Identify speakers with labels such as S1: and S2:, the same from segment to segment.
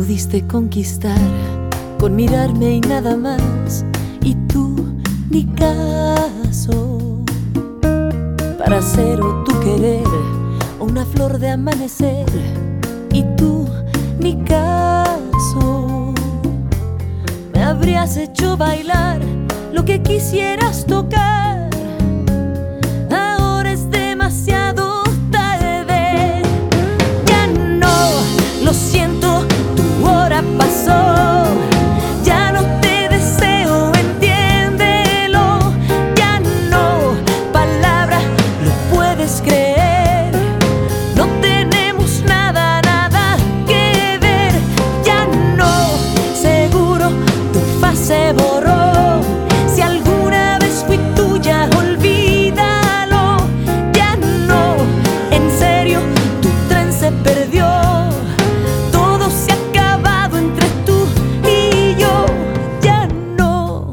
S1: pudiste conquistar con mirarme y nada más, y tú ni caso. Para ser o tu querer o una flor de amanecer, y tú ni caso. Me habrías hecho bailar lo que quisieras tocar. Ahora es demasiado tarde. Ya no, lo siento, tu hora pasó. Ya no te deseo, entiéndelo. Ya no, palabra, lo puedes creer. No tenemos nada, nada que ver. Ya no, seguro tu faz se borró. Si alguna vez fui tuya, olvídalo. Ya no, en serio, tu tren se perdió. Todo se ha acabado entre tú y yo. Ya no.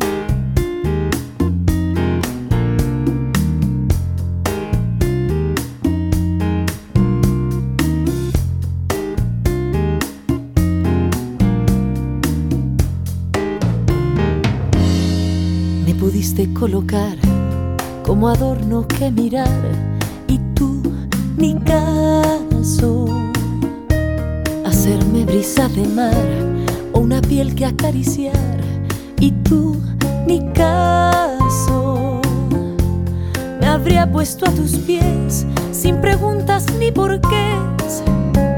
S1: Me pudiste colocar como adorno que mirar, y tú ni caso. Hacerme brisa de mar o una piel que acariciar, y tú ni caso. Me habría puesto a tus pies sin preguntas ni porqués.